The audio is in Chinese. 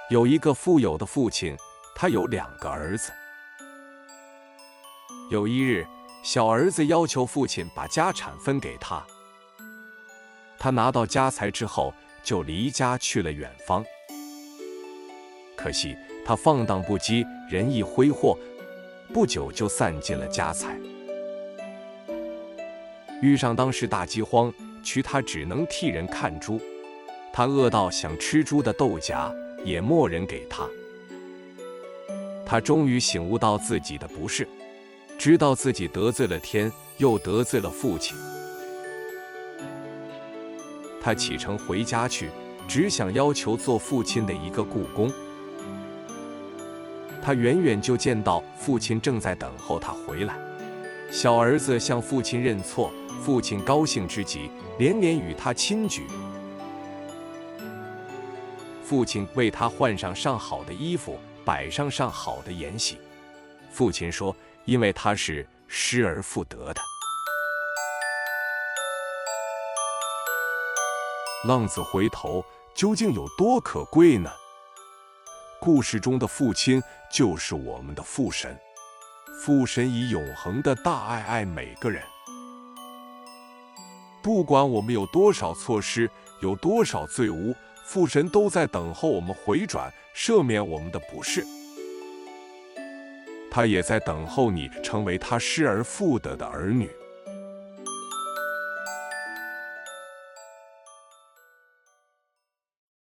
有一个富有的父亲，他有2个儿子。有一日，小儿子要求父亲把家产分给他。他拿到家财之后，就离家去了远方。可惜他放荡不羁，任意挥霍，不久就散尽了家财。遇上当时大饥荒，取他只能替人看猪。他饿到想吃猪的豆荚，也没人给他。他终于醒悟到自己的不是，知道自己得罪了天，又得罪了父亲。他启程回家去，只想要求做父亲的一个雇工。他远远就见到父亲正在等候他回来。小儿子向父亲认错，父亲高兴之极，连连与他亲举。父亲为他换上好的衣服，摆上好的筵席。父亲说，因为他是失而复得的。浪子回头究竟有多可贵呢？故事中的父亲就是我们的父神，父神以永恒的大爱爱每个人。不管我们有多少错失，有多少罪污，父神都在等候我们回转，赦免我们的不是。他也在等候你成为他失而复得的儿女。